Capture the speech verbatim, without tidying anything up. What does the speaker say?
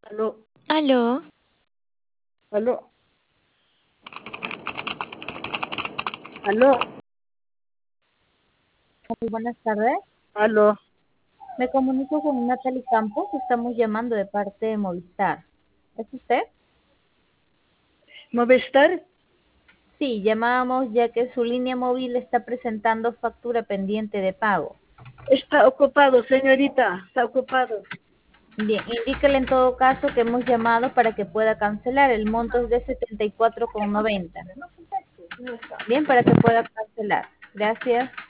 Aló, Aló, aló, aló, Muy buenas tardes. aló. Me comunico con Natalie Campos. Estamos llamando de parte de Movistar. ¿Es usted? ¿Movistar? Sí, llamábamos ya que su línea móvil está presentando factura pendiente de pago. Está ocupado, señorita, está ocupado. Bien, indíquele en todo caso que hemos llamado para que pueda cancelar. El monto es de setenta y cuatro con noventa. Bien, para que pueda cancelar. Gracias.